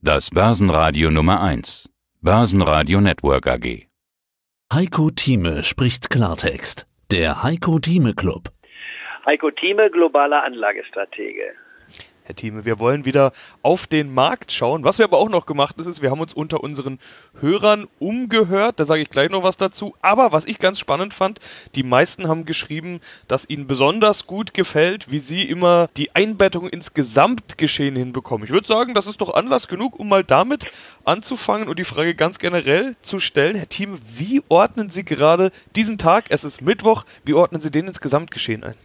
Das Börsenradio Nummer 1. Börsenradio Network AG. Heiko Thieme spricht Klartext. Der Heiko Thieme Club. Heiko Thieme, globaler Anlagestratege. Herr Thieme, wir wollen wieder auf den Markt schauen. Was wir aber auch noch gemacht haben, ist, wir haben uns unter unseren Hörern umgehört. Da sage ich gleich noch was dazu. Aber was ich ganz spannend fand, die meisten haben geschrieben, dass ihnen besonders gut gefällt, wie sie immer die Einbettung ins Gesamtgeschehen hinbekommen. Ich würde sagen, das ist doch Anlass genug, um mal damit anzufangen und die Frage ganz generell zu stellen. Herr Thieme, wie ordnen Sie gerade diesen Tag, es ist Mittwoch, wie ordnen Sie den ins Gesamtgeschehen ein?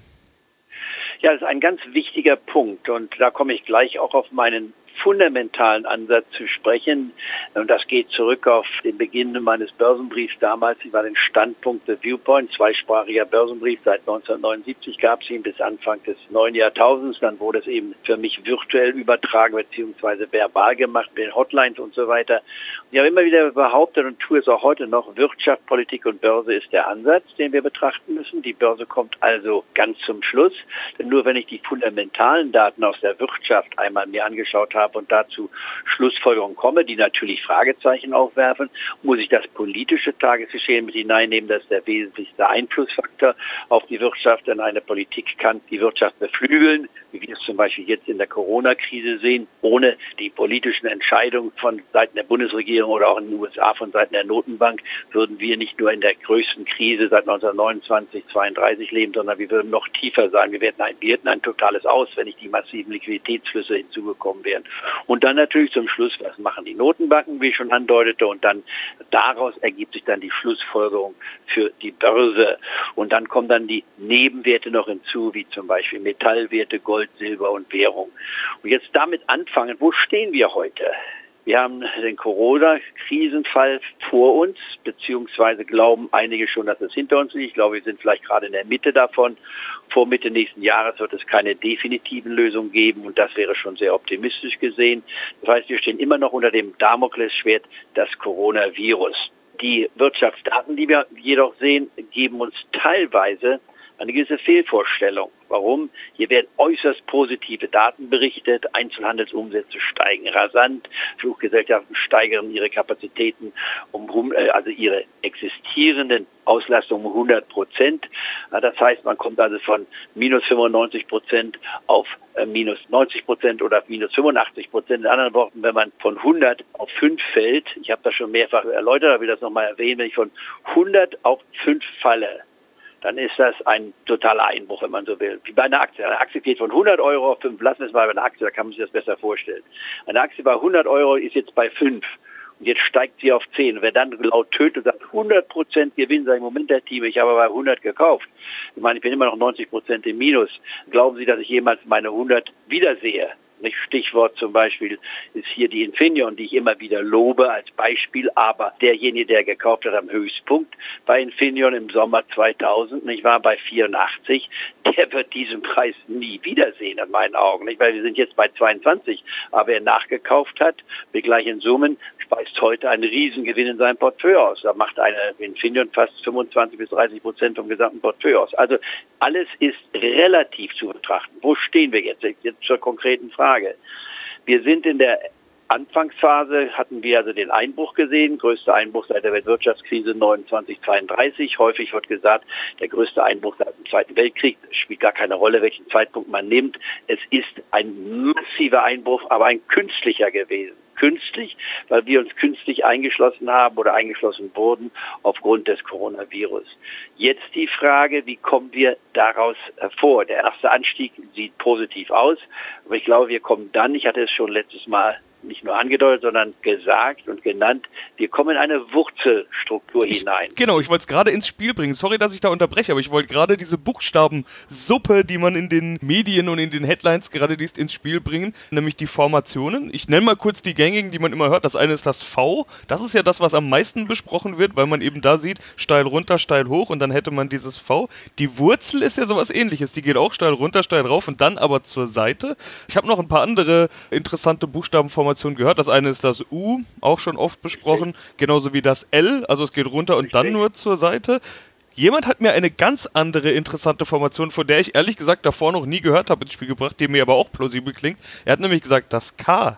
Ja, das ist ein ganz wichtiger Punkt und da komme ich gleich auch auf meinen fundamentalen Ansatz zu sprechen. Und das geht zurück auf den Beginn meines Börsenbriefs damals. Ich war den Standpunkt The Viewpoint, zweisprachiger Börsenbrief. Seit 1979 gab es ihn bis Anfang des neuen Jahrtausends. Dann wurde es eben für mich virtuell übertragen bzw. verbal gemacht mit den Hotlines und so weiter. Und ich habe immer wieder behauptet und tue es auch heute noch, Wirtschaft, Politik und Börse ist der Ansatz, den wir betrachten müssen. Die Börse kommt also ganz zum Schluss. Denn nur wenn ich die fundamentalen Daten aus der Wirtschaft einmal mir angeschaut habe und dazu Schlussfolgerungen komme, die natürlich Fragezeichen aufwerfen, muss ich das politische Tagesgeschehen mit hineinnehmen. Das ist der wesentlichste Einflussfaktor auf die Wirtschaft, denn eine Politik kann die Wirtschaft beflügeln, wie wir es zum Beispiel jetzt in der Corona-Krise sehen. Ohne die politischen Entscheidungen von Seiten der Bundesregierung oder auch in den USA von Seiten der Notenbank würden wir nicht nur in der größten Krise seit 1929, 32 leben, sondern wir würden noch tiefer sein. Wir hätten ein totales Aus, wenn nicht die massiven Liquiditätsflüsse hinzugekommen wären. Und dann natürlich zum Schluss, was machen die Notenbanken, wie ich schon andeutete, und dann daraus ergibt sich dann die Schlussfolgerung für die Börse. Und dann kommen dann die Nebenwerte noch hinzu, wie zum Beispiel Metallwerte, Gold, Silber und Währung. Und jetzt damit anfangen, wo stehen wir heute? Wir haben den Corona-Krisenfall vor uns, beziehungsweise glauben einige schon, dass es hinter uns liegt. Ich glaube, wir sind vielleicht gerade in der Mitte davon. Vor Mitte nächsten Jahres wird es keine definitiven Lösungen geben und das wäre schon sehr optimistisch gesehen. Das heißt, wir stehen immer noch unter dem Damoklesschwert des Coronavirus. Die Wirtschaftsdaten, die wir jedoch sehen, geben uns teilweise eine gewisse Fehlvorstellung. Warum? Hier werden äußerst positive Daten berichtet. Einzelhandelsumsätze steigen rasant. Fluggesellschaften steigern ihre Kapazitäten also ihre existierenden Auslastungen um 100%. Das heißt, man kommt also von minus 95% auf minus 90% oder minus 85%. In anderen Worten, wenn man von 100 auf 5 fällt, ich habe das schon mehrfach erläutert, aber will das nochmal erwähnen, wenn ich von 100 auf 5 falle, dann ist das ein totaler Einbruch, wenn man so will. Wie bei einer Aktie. Eine Aktie geht von 100 Euro auf 5. Lassen wir es mal bei einer Aktie, da kann man sich das besser vorstellen. Eine Aktie bei 100 Euro ist jetzt bei 5. Und jetzt steigt sie auf 10. Und wer dann laut tötet und sagt, 100% Gewinn, sage ich, Moment, Herr Thieme, ich habe bei 100 gekauft. Ich meine, ich bin immer noch 90% im Minus. Glauben Sie, dass ich jemals meine 100 wiedersehe? Stichwort zum Beispiel ist hier die Infineon, die ich immer wieder lobe als Beispiel, aber derjenige, der gekauft hat am Höchstpunkt bei Infineon im Sommer 2000, ich war bei 84, der wird diesen Preis nie wiedersehen in meinen Augen, nicht? Weil wir sind jetzt bei 22, aber wer nachgekauft hat, mit gleichen Summen, speist heute einen Riesengewinn in seinem Portfolio aus. Da macht eine Infineon fast 25-30% vom gesamten Portfolio aus. Also alles ist relativ zu betrachten. Wo stehen wir jetzt? Jetzt zur konkreten Frage. Wir sind in der Anfangsphase, hatten wir also den Einbruch gesehen, größter Einbruch seit der Weltwirtschaftskrise 29-32. Häufig wird gesagt, der größte Einbruch seit dem Zweiten Weltkrieg, spielt gar keine Rolle, welchen Zeitpunkt man nimmt. Es ist ein massiver Einbruch, aber ein künstlicher gewesen. Künstlich, weil wir uns künstlich eingeschlossen haben oder eingeschlossen wurden aufgrund des Coronavirus. Jetzt die Frage, wie kommen wir daraus hervor? Der erste Anstieg sieht positiv aus, aber ich glaube, wir kommen dann, ich hatte es schon letztes Mal nicht nur angedeutet, sondern gesagt und genannt, wir kommen in eine Wurzelstruktur hinein. Genau, ich wollte es gerade ins Spiel bringen. Sorry, dass ich da unterbreche, aber ich wollte gerade diese Buchstabensuppe, die man in den Medien und in den Headlines gerade liest, ins Spiel bringen, nämlich die Formationen. Ich nenne mal kurz die gängigen, die man immer hört. Das eine ist das V. Das ist ja das, was am meisten besprochen wird, weil man eben da sieht, steil runter, steil hoch und dann hätte man dieses V. Die Wurzel ist ja sowas Ähnliches. Die geht auch steil runter, steil rauf und dann aber zur Seite. Ich habe noch ein paar andere interessante Buchstabenformationen gehört. Das eine ist das U, auch schon oft besprochen, genauso wie das L, also es geht runter und dann nur zur Seite. Jemand hat mir eine ganz andere interessante Formation, von der ich ehrlich gesagt davor noch nie gehört habe, ins Spiel gebracht, die mir aber auch plausibel klingt. Er hat nämlich gesagt, das K.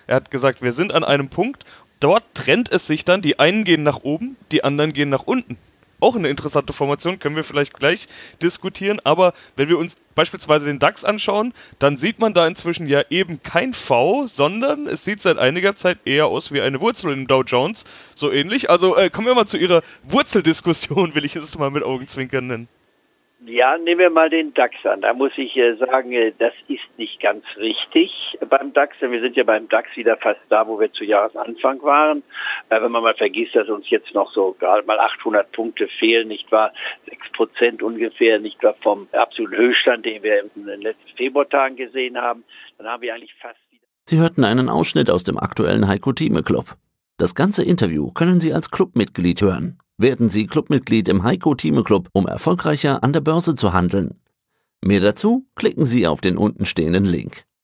Er hat gesagt, wir sind an einem Punkt, dort trennt es sich dann, die einen gehen nach oben, die anderen gehen nach unten. Auch eine interessante Formation, können wir vielleicht gleich diskutieren, aber wenn wir uns beispielsweise den DAX anschauen, dann sieht man da inzwischen ja eben kein V, sondern es sieht seit einiger Zeit eher aus wie eine Wurzel im Dow Jones, so ähnlich. Also kommen wir mal zu Ihrer Wurzeldiskussion, will ich es mal mit Augenzwinkern nennen. Ja, nehmen wir mal den DAX an. Da muss ich sagen, das ist nicht ganz richtig beim DAX. Wir sind ja beim DAX wieder fast da, wo wir zu Jahresanfang waren. Wenn man mal vergisst, dass uns jetzt noch so gerade mal 800 Punkte fehlen, nicht wahr? 6% ungefähr, nicht wahr, vom absoluten Höchststand, den wir in den letzten Februartagen gesehen haben. Dann haben wir eigentlich fast wieder... Sie hörten einen Ausschnitt aus dem aktuellen Heiko Thieme Club. Das ganze Interview können Sie als Clubmitglied hören. Werden Sie Clubmitglied im Heiko Thieme Club, um erfolgreicher an der Börse zu handeln. Mehr dazu klicken Sie auf den unten stehenden Link.